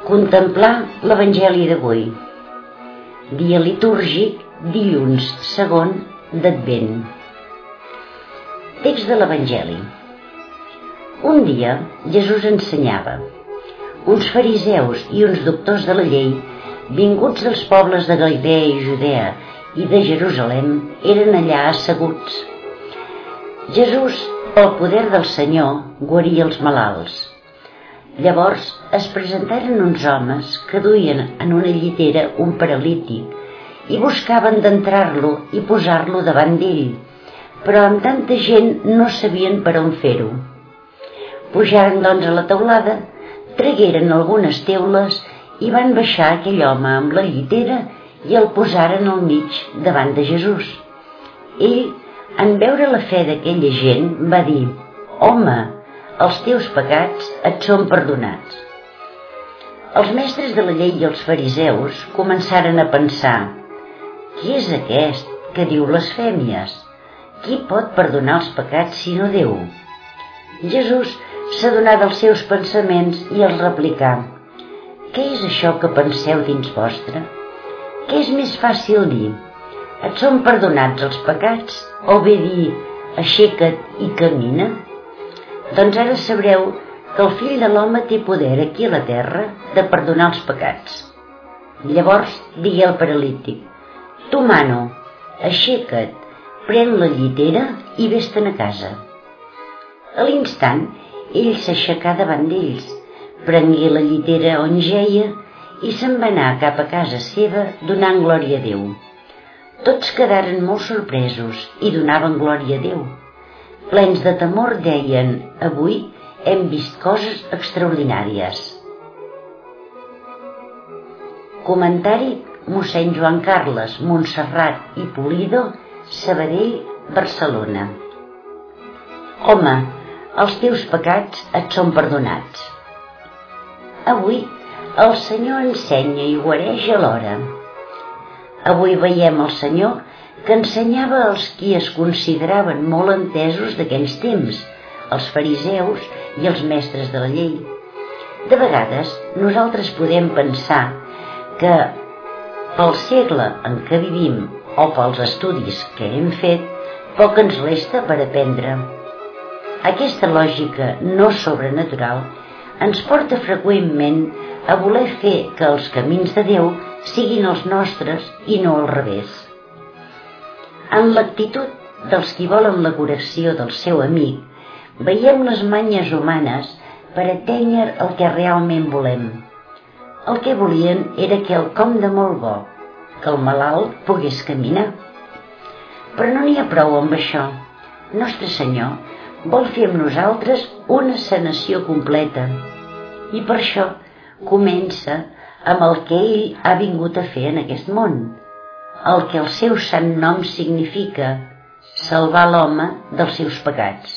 Contemplar l'Evangeli d'avui. Dia litúrgic, dilluns segon d'Advent. Text de l'Evangeli. Un dia Jesús ensenyava. Uns fariseus i uns doctors de la llei, vinguts dels pobles de Galilea i Judea i de Jerusalem, eren allà asseguts. Jesús, pel poder del Senyor, guaria els malalts. Llavors es presentaren uns homes que duien en una llitera un paralític i buscaven d'entrar-lo i posar-lo davant d'ell, però amb tanta gent no sabien per on fer-ho. Pujaren doncs a la teulada, tragueren algunes teules i van baixar aquell home amb la llitera i el posaren al mig davant de Jesús. Ell, en veure la fe d'aquella gent, va dir: «Home, els teus pecats et són perdonats». Els mestres de la llei i els fariseus començaren a pensar: «Qui és aquest que diu blasfèmies? Qui pot perdonar els pecats sinó Déu?» Jesús s'adonà dels seus pensaments i els replicà: «Què és això que penseu dins vostre? Què és més fàcil dir? Et són perdonats els pecats? O bé dir: aixeca't i camina? Doncs ara sabreu que el Fill de l'Home té poder aquí a la terra de perdonar els pecats». Llavors digué al paralític: «Tu mano, aixeca't, pren la llitera i vés-te'n a casa». A l'instant ell s'aixecà davant d'ells, prengué la llitera on jeia i se'n va anar cap a casa seva donant glòria a Déu. Tots quedaren molt sorpresos i donaven glòria a Déu. Plens de temor deien: «Avui hem vist coses extraordinàries». Comentari mossèn Joan Carles Montserrat i Pulido, Sabadell, Barcelona. Home, els teus pecats et són perdonats. Avui el Senyor ensenya i guareix alhora. Avui veiem el Senyor que ensenyava als qui es consideraven molt entesos d'aquells temps, els fariseus i els mestres de la llei. De vegades nosaltres podem pensar que pel segle en què vivim o pels estudis que hem fet, poc ens resta per aprendre. Aquesta lògica no sobrenatural ens porta freqüentment a voler fer que els camins de Déu siguin els nostres i no al revés. En l'actitud dels qui volen la curació del seu amic, veiem les manyes humanes per atènyer el que realment volem. El que volien era quelcom de molt bo, que el malalt pogués caminar. Però no n'hi ha prou amb això. Nostre Senyor vol fer amb nosaltres una sanació completa, i per això comença amb el que ell ha vingut a fer en aquest món, el que el seu sant nom significa: salvar l'home dels seus pecats.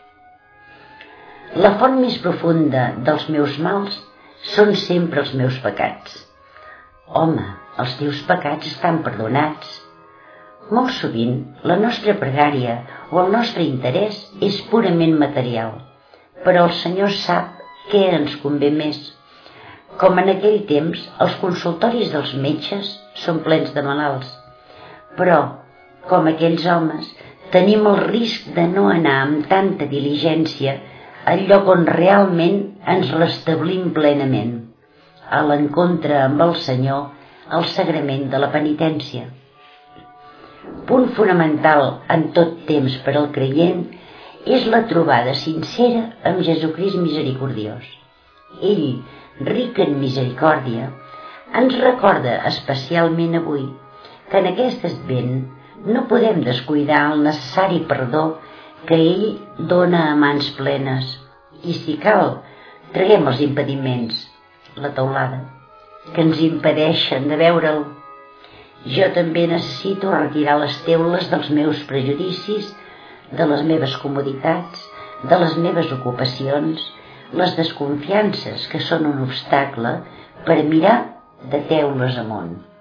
La font més profunda dels meus mals són sempre els meus pecats. Home, els teus pecats estan perdonats. Molt sovint la nostra pregària o el nostre interès és purament material, però el Senyor sap què ens convé més. Com en aquell temps, els consultoris dels metges són plens de malalts. Però, com aquells homes, tenim el risc de no anar amb tanta diligència al lloc on realment ens restablim plenament, a l'encontre amb el Senyor, al sagrament de la penitència. Punt fonamental en tot temps per al creient és la trobada sincera amb Jesucrist misericordiós. Ell, ric en misericòrdia, ens recorda especialment avui que en aquest Advent no podem descuidar el necessari perdó que ell dona a mans plenes, i si cal, traguem els impediments, la teulada, que ens impedeixen de veure'l. Jo també necessito retirar les teules dels meus prejudicis, de les meves comoditats, de les meves ocupacions, les desconfiances que són un obstacle per mirar de teules amunt.